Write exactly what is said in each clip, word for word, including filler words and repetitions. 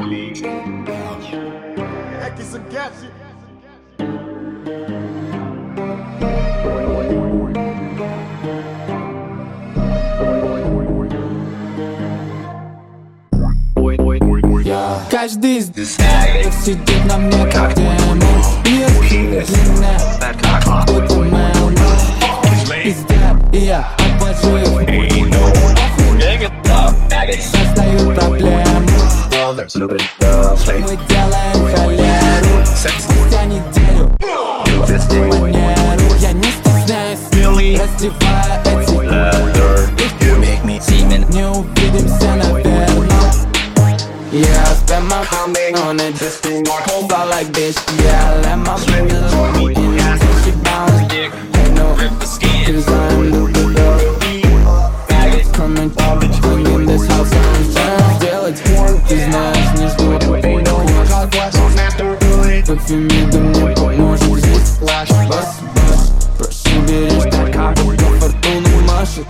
Каждый из них сидит на мне как демон. Длинная, кто-то мэл. Пиздят, и я обвожу их. Создают проблему. Мы делаем холеру. Спустя неделю манеру. Я не стесняюсь, раздевая эти. Не увидимся, наверное. Yeah, I spend my money on it. This thing I hold out like this. Yeah, I let my money on me. And she bounce. Hey, no, cause I'm the good dog. Coming, coming in this house and down. Сделать порн, ты знаешь, не жду. Парфюме, да мне поможет здесь. Бас, бас, прошу, бери штат. Фортуна машет.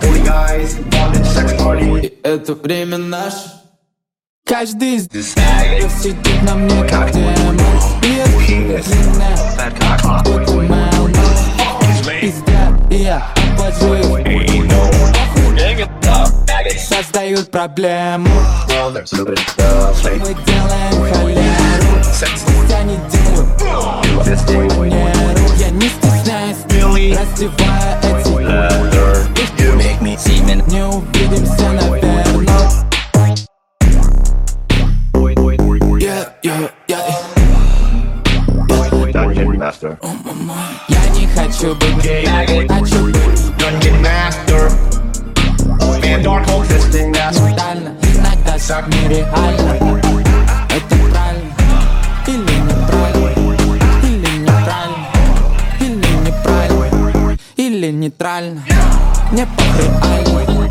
И это время наше. Каждый из них сидит на мне как демон. Длинная, кто-то мэл. Пиздят, и я обвожу их. Создают проблему. Мы делаем холеру. Спустя неделю манеру. Я не стесняюсь, раздевая эти. Не увидимся, наверное. Yeah, yeah, yeah. Dungeon Master. Я не хочу быть гей, хочу быть Dungeon Master. Man, Dark Hulk, this thing that's брутально. Иногда так нереально. Это правильно или неправильно? Или неправильно? Или неправильно? Или нейтрально? Не по-реально.